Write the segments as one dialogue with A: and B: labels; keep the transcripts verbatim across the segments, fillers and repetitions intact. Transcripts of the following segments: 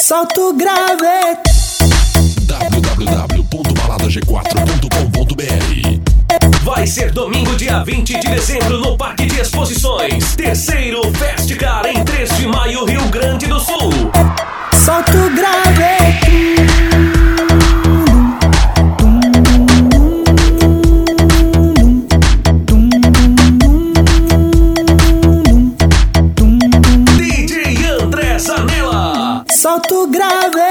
A: Solta o grave.
B: w w w ponto balada g quatro ponto com ponto b r.
C: Vai ser domingo, dia vinte de dezembro, no Parque de Exposições. Terceiro Festicar, em três de maio, Rio Grande do Sul.
A: Solta o grave.
C: D J André Zanella.
A: Solta o grave.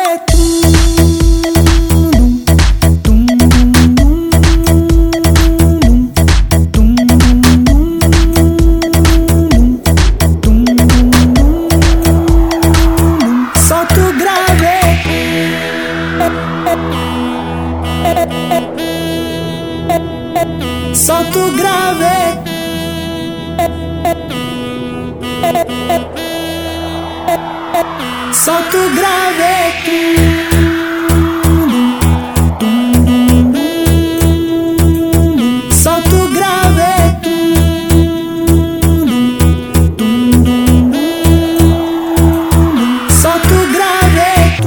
A: Solta o grave. Solta o grave. Solta o grave. Solta o grave.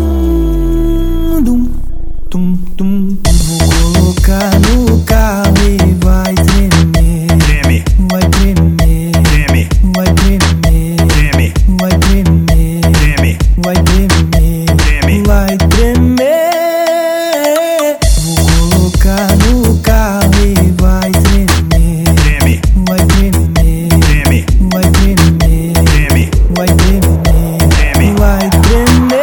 A: Vou colocar no carro e vai tremer.
D: Treme,
A: Vai tremer.
D: treme,
A: Vai tremer.
D: treme,
A: Vai tremer.
D: treme,
A: Vai tremer.
D: Treme.
A: Vai tremer. Vou colocar no carro e vai tremer.
D: treme,
A: Vai tremer.
D: treme,
A: Vai tremer.
D: treme,
A: Vai tremer.
D: Treme.
A: Vai tremer.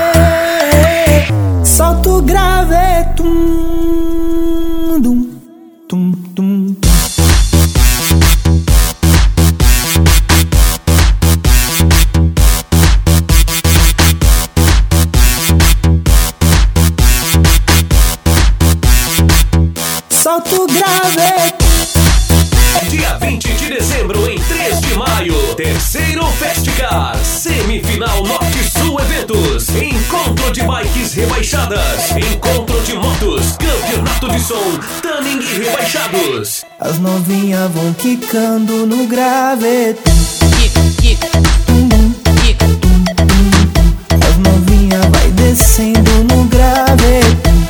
A: Solta o grave. Tum, dum, tum, tum. Solta o grave.
C: Dia vinte de dezembro, em três de maio, terceiro Festicar, semifinal Norte-Sul Eventos, encontro de bikes rebaixadas, encontro de motos, campeonato de som, Tanning rebaixados.
A: As novinhas vão quicando no grave. As novinhas vai descendo no grave.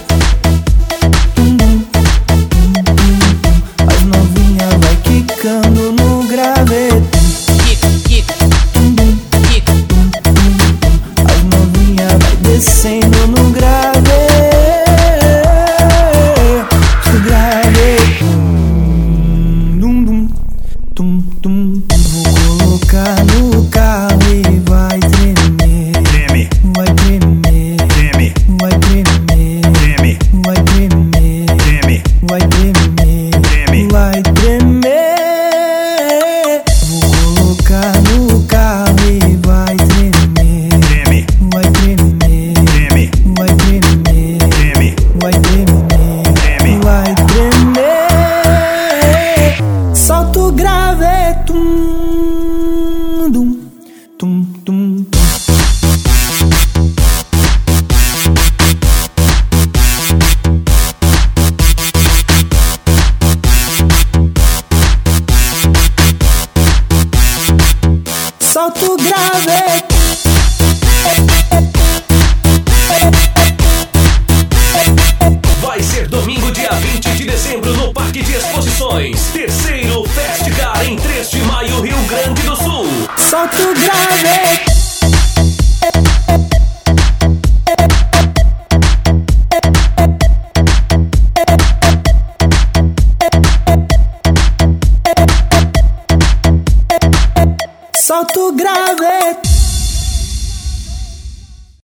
A: As novinhas vai quicando no grave. As novinhas vai descendo no grave. No grave. Dum, dum, tum, tum. Vou colocar no carro e vai tremer.
D: treme,
A: Vai tremer.
D: treme,
A: Vai tremer.
D: treme,
A: Vai tremer.
D: treme,
A: Vai tremer.
D: Treme.
A: Vai tremer. Vou colocar no carro e vai tremer.
D: treme,
A: Vai tremer.
D: treme,
A: Vai tremer.
D: treme,
A: Vai tremer.
D: Treme.
A: Vai tremer. Solta o grave. Tum, dum, tum, tum. Solta o grave.
C: Vai ser domingo, dia vinte de dezembro, no Parque de Exposições. Terceiro Festicar, em três de maio, Rio Grande do Sul.
A: Solta o grave. Solta o grave.